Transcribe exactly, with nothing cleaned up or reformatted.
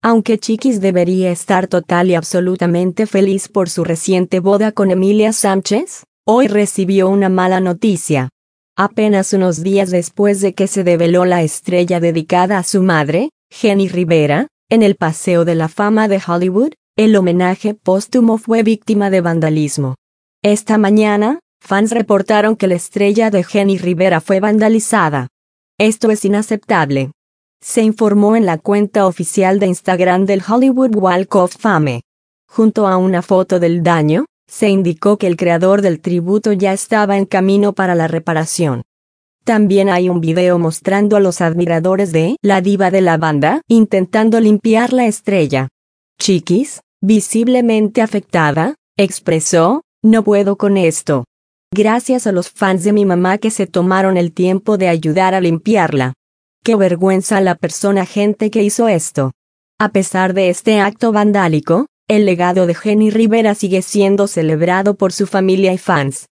Aunque Chiquis debería estar total y absolutamente feliz por su reciente boda con Emilia Sánchez, hoy recibió una mala noticia. Apenas unos días después de que se develó la estrella dedicada a su madre, Jenni Rivera, en el Paseo de la Fama de Hollywood, el homenaje póstumo fue víctima de vandalismo. Esta mañana, fans reportaron que la estrella de Jenni Rivera fue vandalizada. Esto es inaceptable. Se informó en la cuenta oficial de Instagram del Hollywood Walk of Fame. Junto a una foto del daño, se indicó que el creador del tributo ya estaba en camino para la reparación. También hay un video mostrando a los admiradores de la diva de la banda intentando limpiar la estrella. Chiquis, visiblemente afectada, expresó: "No puedo con esto. Gracias a los fans de mi mamá que se tomaron el tiempo de ayudar a limpiarla. Qué vergüenza la persona gente que hizo esto". A pesar de este acto vandálico, el legado de Jenni Rivera sigue siendo celebrado por su familia y fans.